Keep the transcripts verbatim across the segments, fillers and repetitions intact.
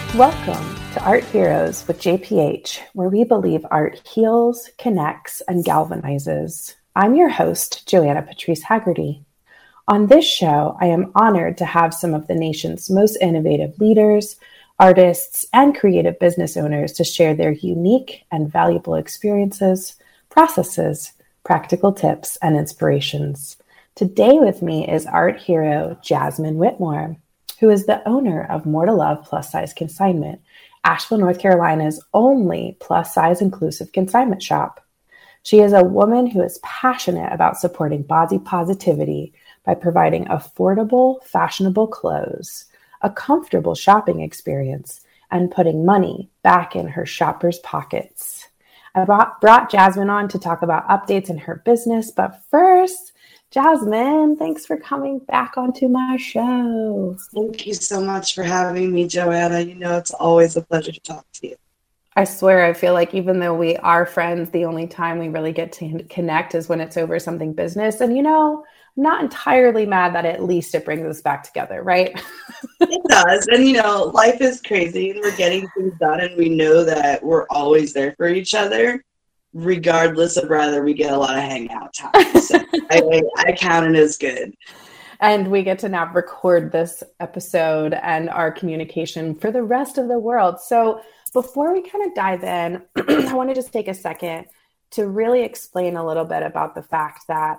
Welcome to Art Heroes with J P H, where we believe art heals, connects, and galvanizes. I'm your host, Joanna Patrice Haggerty. On this show, I am honored to have some of the nation's most innovative leaders, artists, and creative business owners to share their unique and valuable experiences, processes, practical tips, and inspirations. Today with me is art hero Jasmine Whitmore, who is the owner of More to Love Plus Size Consignment, Asheville, North Carolina's only plus-size inclusive consignment shop. She is a woman who is passionate about supporting body positivity by providing affordable, fashionable clothes, a comfortable shopping experience, and putting money back in her shoppers' pockets. I brought, brought Jasmine on to talk about updates in her business, but first, Jasmine, thanks for coming back onto my show. Thank you so much for having me, Joanna. You know, it's always a pleasure to talk to you. I swear, I feel like even though we are friends, the only time we really get to connect is when it's over something business. And, you know, I'm not entirely mad that at least it brings us back together, right? It does. And, you know, life is crazy and we're getting things done and we know that we're always there for each other, regardless of whether we get a lot of hangout time. So I, I count it as good. And we get to now record this episode and our communication for the rest of the world. So before we kind of dive in, I want to just take a second to really explain a little bit about the fact that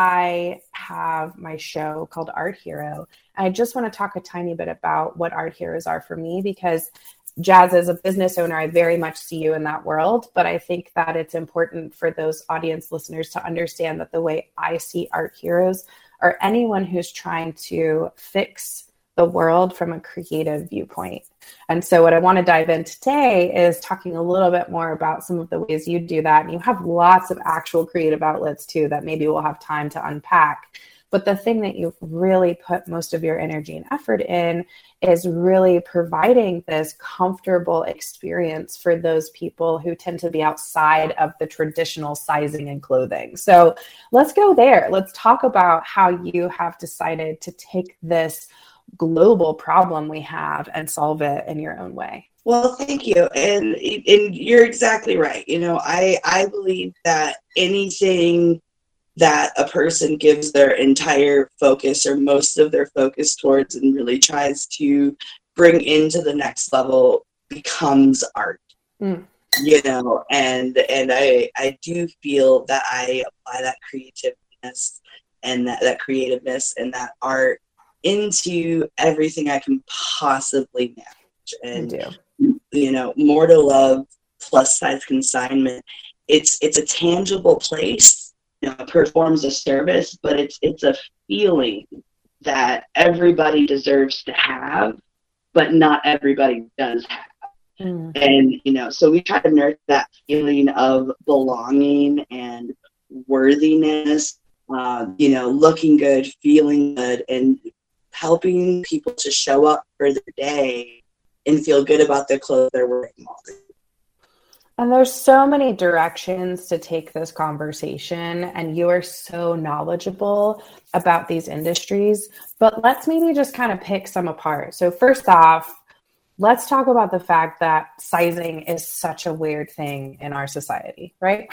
I have my show called Art Hero. And I just want to talk a tiny bit about what Art Heroes are for me, because Jazz, as a business owner, I very much see you in that world, but I think that it's important for those audience listeners to understand that the way I see art heroes are anyone who's trying to fix the world from a creative viewpoint. And so what I want to dive in today is talking a little bit more about some of the ways you do that. And you have lots of actual creative outlets too that maybe we'll have time to unpack. But the thing that you've really put most of your energy and effort in is really providing this comfortable experience for those people who tend to be outside of the traditional sizing and clothing. So let's go there. Let's talk about how you have decided to take this global problem we have and solve it in your own way. Well, thank you. And, and you're exactly right. You know, I, I believe that anything that a person gives their entire focus or most of their focus towards and really tries to bring into the next level becomes art. Mm. You know, and and I I do feel that I apply that creativeness and that, that creativeness and that art into everything I can possibly manage. And you, you know, More to Love Plus Size Consignment, it's it's a tangible place. You know, performs a service, but it's it's a feeling that everybody deserves to have, but not everybody does have. Mm. And, you know, so we try to nurture that feeling of belonging and worthiness, uh, you know, looking good, feeling good, and helping people to show up for their day and feel good about their clothes they're wearing all day. And there's so many directions to take this conversation, and you are so knowledgeable about these industries, but let's maybe just kind of pick some apart. So first off, let's talk about the fact that sizing is such a weird thing in our society, right?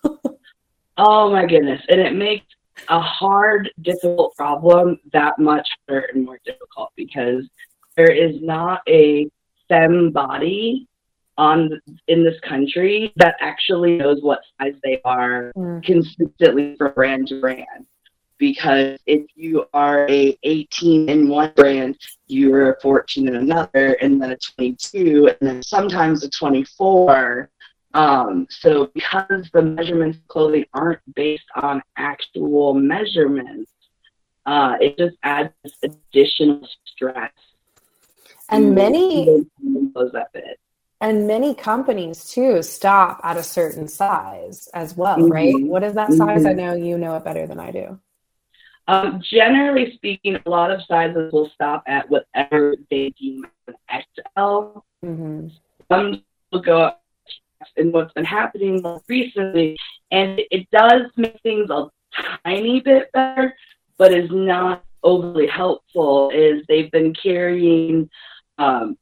Oh my goodness. And it makes a hard, difficult problem that much harder and more difficult because there is not a femme body on in this country that actually knows what size they are mm. consistently from brand to brand. Because if you are a eighteen in one brand, you're a fourteen in another, and then a twenty-two, and then sometimes a twenty-four. Um, so because the measurements of clothing aren't based on actual measurements, uh, it just adds this additional stress. And many that fit. And many companies, too, stop at a certain size as well, mm-hmm. right? What is that size? Mm-hmm. I know you know it better than I do. Um, generally speaking, a lot of sizes will stop at whatever they deem an X L. Mm-hmm. Some will go up, and what's been happening more recently, and it does make things a tiny bit better, but is not overly helpful, is they've been carrying um,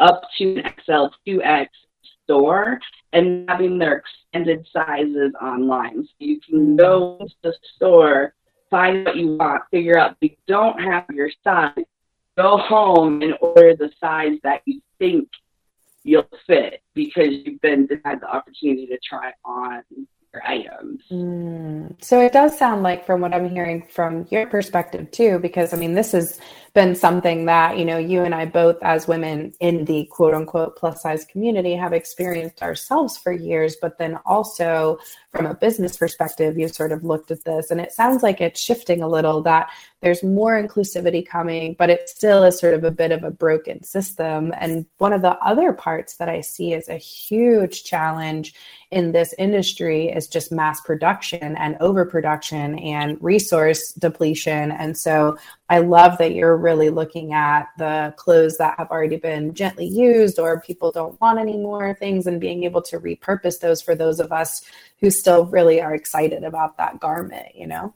up to an X L, two X store and having their extended sizes online. So you can go to the store, find what you want, figure out if you don't have your size, go home and order the size that you think you'll fit because you've been denied the opportunity to try on your items. Mm. So it does sound like, from what I'm hearing from your perspective too, because I mean, this has been something that, you know, you and I both as women in the quote unquote plus size community have experienced ourselves for years, but then also from a business perspective, you sort of looked at this and it sounds like it's shifting a little, that there's more inclusivity coming, but it still is sort of a bit of a broken system. And one of the other parts that I see as a huge challenge in this industry is just mass production and overproduction and resource depletion. And so I love that you're really looking at the clothes that have already been gently used or people don't want any more things and being able to repurpose those for those of us who still really are excited about that garment, you know?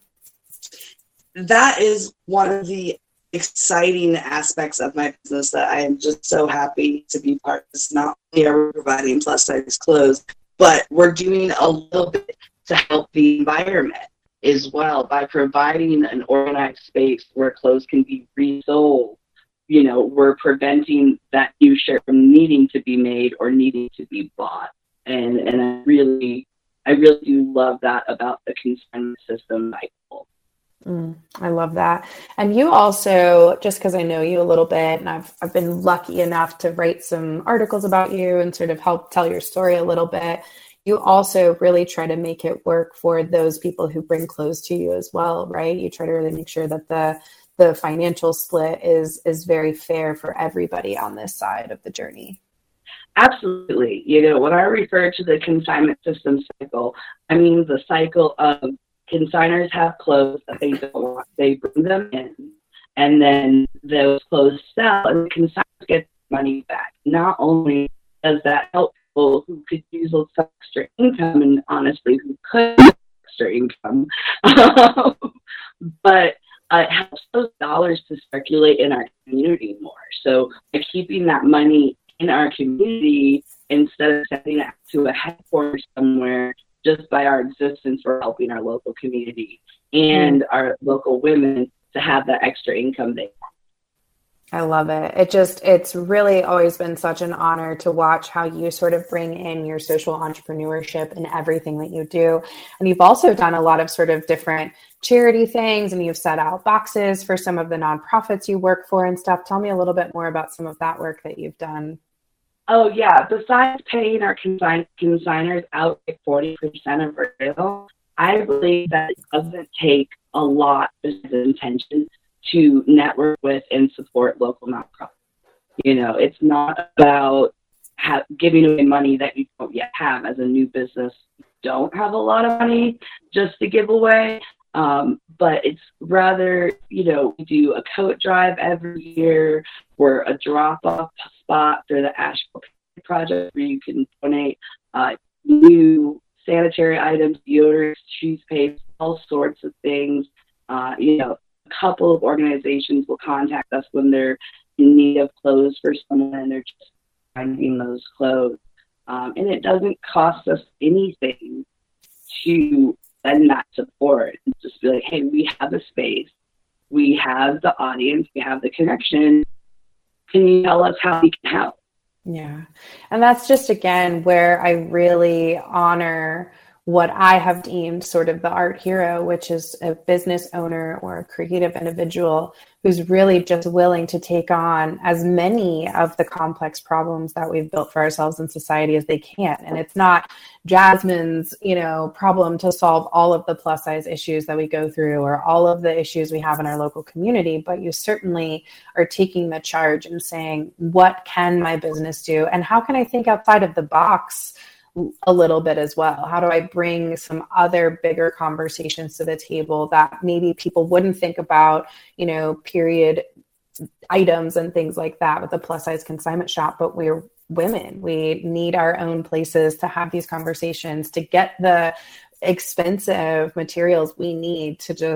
That is one of the exciting aspects of my business that I am just so happy to be part of. It's not only are we providing plus size clothes, but we're doing a little bit to help the environment as well by providing an organized space where clothes can be resold. You know, we're preventing that new shirt from needing to be made or needing to be bought. And and I really, I really do love that about the consignment system cycle. Mm, I love that. And you also, just because I know you a little bit, and I've I've been lucky enough to write some articles about you and sort of help tell your story a little bit, you also really try to make it work for those people who bring clothes to you as well, right? You try to really make sure that the the financial split is is very fair for everybody on this side of the journey. Absolutely. You know, when I refer to the consignment system cycle, I mean the cycle of consigners have clothes that they don't want. They bring them in, and then those clothes sell, and the consigners get money back. Not only does that help people who could use a little extra income, and honestly, who could use extra income, but uh, it helps those dollars to circulate in our community more. So by keeping that money in our community instead of sending it to a headquarters somewhere, just by our existence, we're helping our local community and mm. our local women to have that extra income they want. I love it. It just, it's really always been such an honor to watch how you sort of bring in your social entrepreneurship in everything that you do. And you've also done a lot of sort of different charity things, and you've set out boxes for some of the nonprofits you work for and stuff. Tell me a little bit more about some of that work that you've done. Oh, yeah. Besides paying our consign- consigners out like forty percent of our bill, I believe that it doesn't take a lot of intention to network with and support local nonprofits. You know, it's not about ha- giving away money that you don't yet have. As a new business, you don't have a lot of money just to give away. Um, but it's rather, you know, we do a coat drive every year. We're a drop-off spot for the Asheville Project where you can donate uh, new sanitary items, deodorants, toothpaste, all sorts of things. Uh, you know, a couple of organizations will contact us when they're in need of clothes for someone and they're just finding those clothes. Um, and it doesn't cost us anything to send that support. It's just be like, hey, we have a space, we have the audience, we have the connection. Can you tell us how we can help? Yeah. And that's just, again, where I really honor what I have deemed sort of the art hero, which is a business owner or a creative individual who's really just willing to take on as many of the complex problems that we've built for ourselves in society as they can. And it's not Jasmine's, you know, problem to solve all of the plus size issues that we go through or all of the issues we have in our local community, but you certainly are taking the charge and saying, what can my business do? And how can I think outside of the box a little bit as well? How do I bring some other bigger conversations to the table that maybe people wouldn't think about, you know, period items and things like that with the plus size consignment shop, but we're women. We need our own places to have these conversations, to get the expensive materials we need to just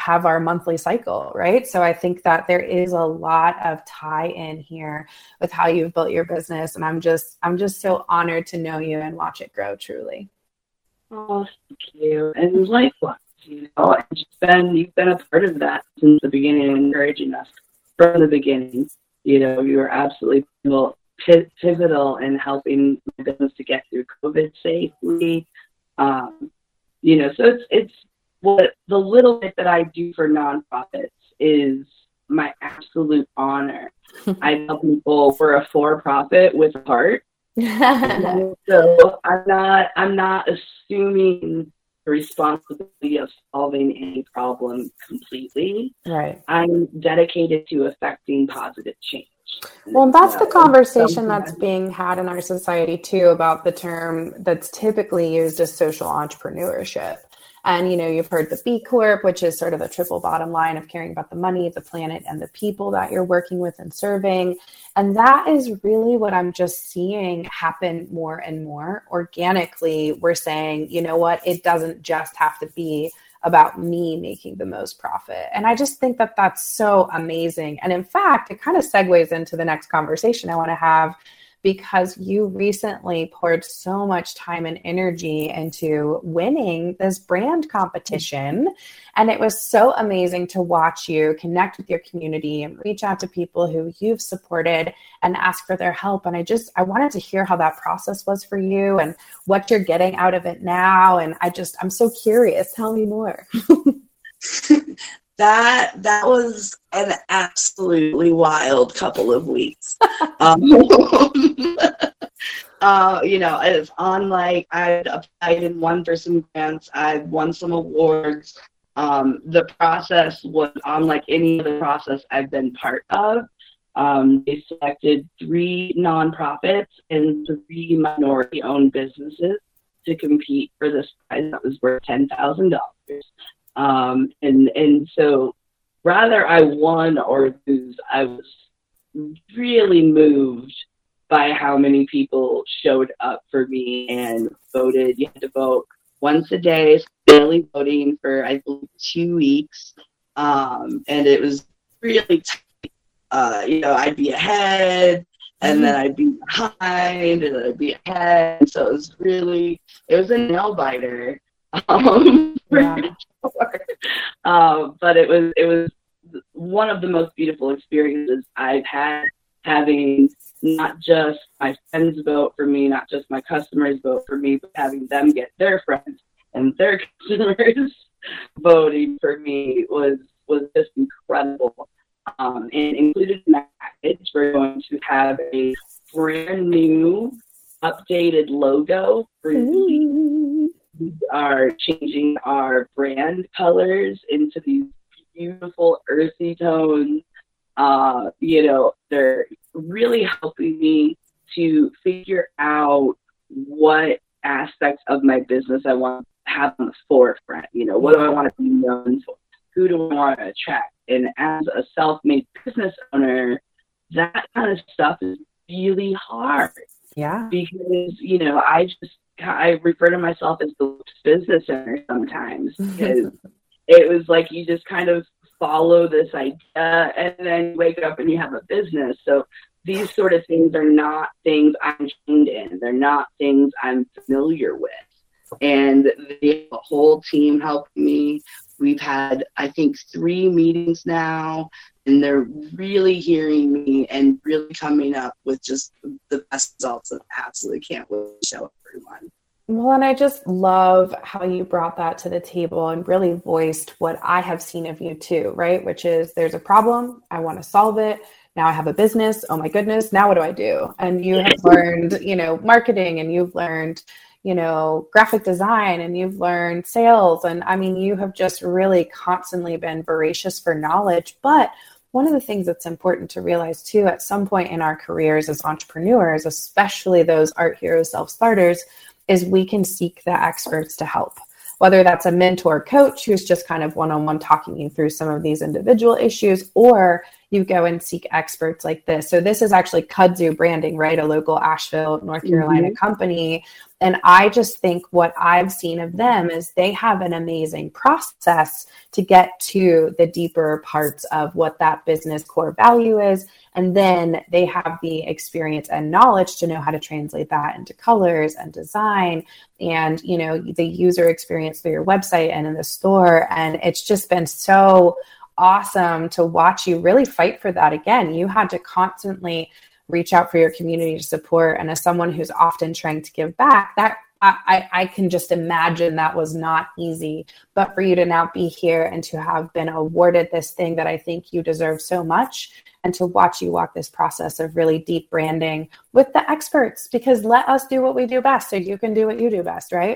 have our monthly cycle, right? So I think that there is a lot of tie in here with how you've built your business. And I'm just, I'm just so honored to know you and watch it grow, truly. Oh, thank you. And likewise, you know, and you've been, you've been a part of that since the beginning, encouraging us from the beginning. You know, you were absolutely pivotal in helping my business to get through COVID safely. Um, you know, so it's, it's what the little bit that I do for nonprofits is my absolute honor. I tell people we're a for-profit with a heart. So I'm not, I'm not assuming the responsibility of solving any problem completely. Right. I'm dedicated to affecting positive change. Well, that's the conversation that's being had in our society too about the term that's typically used as social entrepreneurship. And, you know, you've heard the B Corp, which is sort of a triple bottom line of caring about the money, the planet, and the people that you're working with and serving. And that is really what I'm just seeing happen more and more. Organically, we're saying, you know what, it doesn't just have to be about me making the most profit. And I just think that that's so amazing. And in fact, it kind of segues into the next conversation I want to have, because you recently poured so much time and energy into winning this brand competition. And it was so amazing to watch you connect with your community and reach out to people who you've supported and ask for their help. And I just, I wanted to hear how that process was for you and what you're getting out of it now. And I just, I'm so curious. Tell me more. That that was an absolutely wild couple of weeks. um, uh, you know, it's on like I'd applied and won for some grants. I've won some awards. Um, the process was unlike any other process I've been part of. Um, they selected three nonprofits and three minority-owned businesses to compete for this prize that was worth ten thousand dollars. Um, and, and so rather I won or lose, I was really moved by how many people showed up for me and voted. You had to vote once a day, daily voting for, I believe, two weeks. Um, and it was really tight. Uh, you know, I'd be ahead and then I'd be behind and I'd be ahead. And so it was really, it was a nail biter. Um, Yeah. uh, but it was it was one of the most beautiful experiences I've had, having not just my friends vote for me, not just my customers vote for me, but having them get their friends and their customers voting for me was was just incredible. Um, and included in that package, we're going to have a brand new, updated logo for you. We are changing our brand colors into these beautiful earthy tones. Uh, you know, they're really helping me to figure out what aspects of my business I want to have on the forefront. You know, what do I want to be known for? Who do I want to attract? And as a self-made business owner, that kind of stuff is really hard. Yeah. Because, you know, I just, I refer to myself as the business owner sometimes, because it was like you just kind of follow this idea and then you wake up and you have a business. So these sort of things are not things I'm trained in. They're not things I'm familiar with. And the whole team helped me. We've had, I think, three meetings now, and they're really hearing me and really coming up with just the best results. And absolutely can't wait to show everyone. Well, and I just love how you brought that to the table and really voiced what I have seen of you too, right? Which is there's a problem, I want to solve it. Now I have a business. Oh my goodness. Now what do I do? And you have learned, you know, marketing, and you've learned, you know, graphic design, and you've learned sales. And I mean, you have just really constantly been voracious for knowledge. But one of the things that's important to realize too, at some point in our careers as entrepreneurs, especially those art hero self-starters, is we can seek the experts to help. Whether that's a mentor coach who's just kind of one-on-one talking you through some of these individual issues, or you go and seek experts like this. So this is actually Kudzu Branding, right? A local Asheville, North Carolina mm-hmm. company. And I just think what I've seen of them is they have an amazing process to get to the deeper parts of what that business core value is. And then they have the experience and knowledge to know how to translate that into colors and design and, you know, the user experience through your website and in the store. And it's just been so awesome to watch you really fight for that. Again, you had to constantly reach out for your community to support. And as someone who's often trying to give back, that I, I can just imagine that was not easy. But for you to now be here and to have been awarded this thing that I think you deserve so much, and to watch you walk this process of really deep branding with the experts, because let us do what we do best so you can do what you do best, right?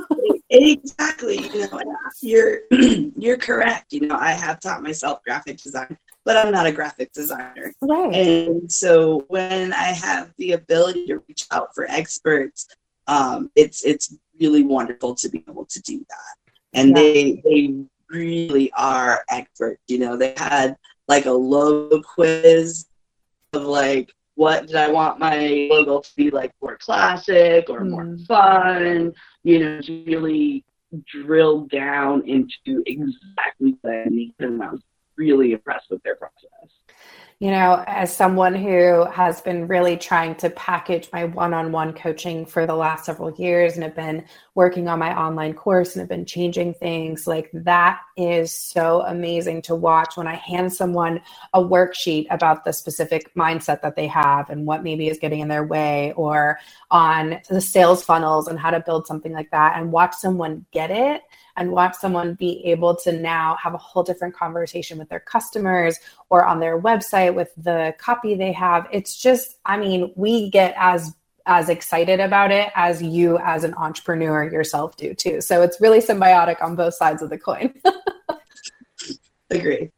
Exactly. You know, you're you're correct. You know, I have taught myself graphic design, but I'm not a graphic designer. Right. And so when I have the ability to reach out for experts, um, it's it's really wonderful to be able to do that. And yeah. they they really are experts. You know, they had like a logo quiz of like, what did I want my logo to be, like more classic or mm. more fun, you know, to really drill down into exactly what I need. And I was really impressed with their process. You know, as someone who has been really trying to package my one-on-one coaching for the last several years and have been working on my online course and have been changing things, like that is so amazing to watch when I hand someone a worksheet about the specific mindset that they have and what maybe is getting in their way, or on the sales funnels and how to build something like that, and watch someone get it and watch someone be able to now have a whole different conversation with their customers or on their website with the copy they have. It's just, I mean, we get as as excited about it as you as an entrepreneur yourself do too. So it's really symbiotic on both sides of the coin. Agree.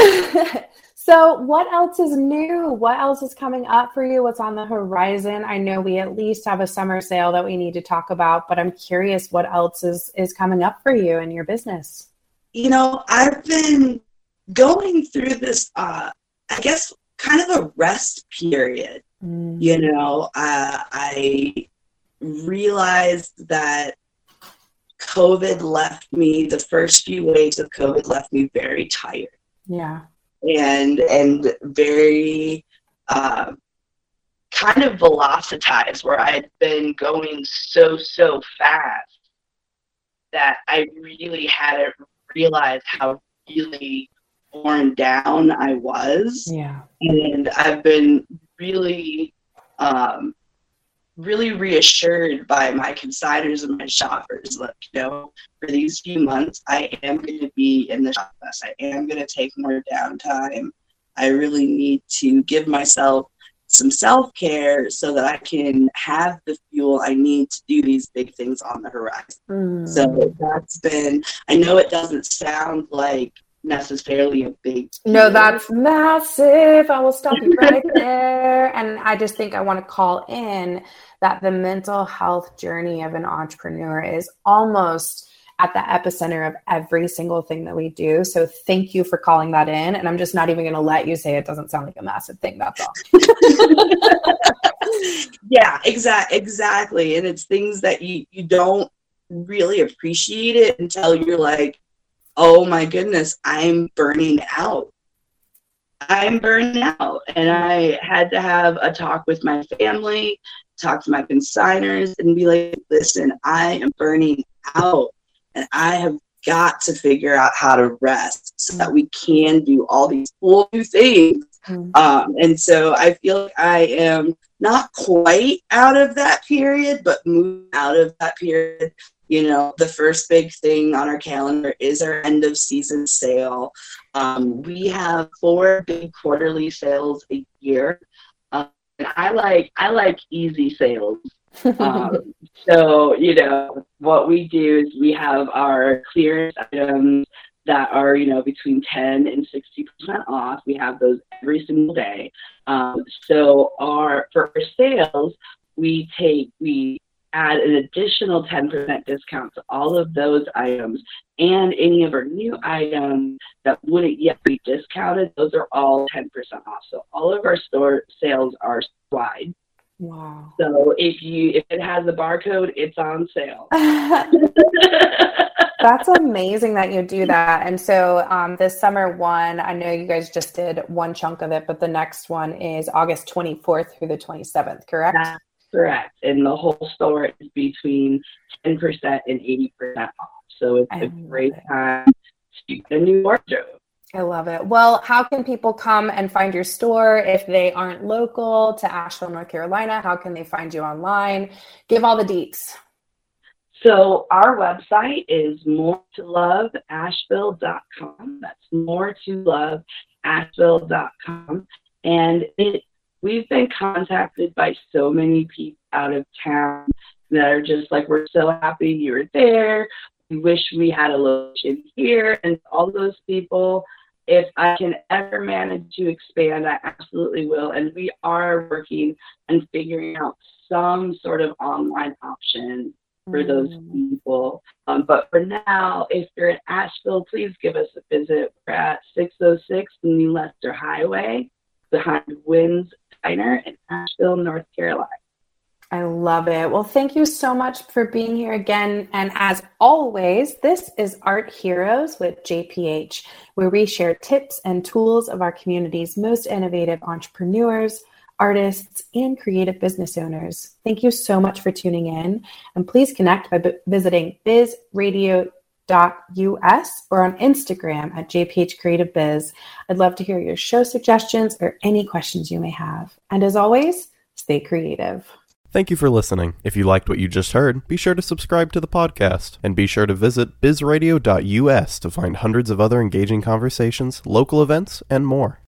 So what else is new? What else is coming up for you? What's on the horizon? I know we at least have a summer sale that we need to talk about, but I'm curious what else is, is coming up for you in your business. You know, I've been going through this, uh, I guess, kind of a rest period. Mm. You know, uh, I realized that COVID left me, the first few waves of COVID left me very tired. Yeah. And and very uh, kind of velocitized, where I had been going so, so fast that I really hadn't realized how really worn down I was. Yeah. And I've been really, um, really reassured by my consignors and my shoppers. Like, you know, for these few months, I am going to be in the shop less. I am going to take more downtime. I really need to give myself some self-care so that I can have the fuel I need to do these big things on the horizon. Mm. So that's been, I know it doesn't sound like necessarily a big deal. No, that's massive. I will stop you right there. And I just think I want to call in that the mental health journey of an entrepreneur is almost at the epicenter of every single thing that we do. So thank you for calling that in. And I'm just not even going to let you say it doesn't sound like a massive thing. That's all. Yeah, exactly. Exactly. And it's things that you, you don't really appreciate it until you're like, oh my goodness, I'm burning out. I'm burning out. And I had to have a talk with my family, talk to my consignors, and be like, listen, I am burning out. And I have got to figure out how to rest so that we can do all these cool new things. Mm-hmm. Um, and so I feel like I am not quite out of that period, but moving out of that period. You know, the first big thing on our calendar is our end of season sale. Um, we have four big quarterly sales a year. Um, and I like, I like easy sales. um, so, you know, what we do is we have our clearance items that are, you know, between ten and sixty percent off. We have those every single day. Um, so our, for our sales, we take, we add an additional ten percent discount to all of those items, and any of our new items that wouldn't yet be discounted, those are all ten percent off. So all of our store sales are wide. Wow. So if you if it has a barcode, it's on sale. That's amazing that you do that. And so um, this summer one, I know you guys just did one chunk of it, but the next one is August twenty-fourth through the twenty-seventh, correct? That's correct. And the whole store is between ten percent and eighty percent off. So it's I a great it. time to get a new wardrobe. I love it. Well, how can people come and find your store if they aren't local to Asheville, North Carolina? How can they find you online? Give all the deets. So our website is more to love asheville dot com. That's more to love asheville dot com. And it, we've been contacted by so many people out of town that are just like, we're so happy you were there. We wish we had a location here. And all those people, if I can ever manage to expand, I absolutely will. And we are working and figuring out some sort of online option for those people. Um, but for now, if you're in Asheville, please give us a visit. We're at six oh six New Lester Highway behind Wynn's Diner in Asheville, North Carolina. I love it. Well, thank you so much for being here again. And as always, this is Art Heroes with J P H, where we share tips and tools of our community's most innovative entrepreneurs, artists, and creative business owners. Thank you so much for tuning in. And please connect by b- visiting biz radio dot U S or on Instagram at J P H Creative Biz. I'd love to hear your show suggestions or any questions you may have. And as always, stay creative. Thank you for listening. If you liked what you just heard, be sure to subscribe to the podcast. And be sure to visit biz radio dot U S to find hundreds of other engaging conversations, local events, and more.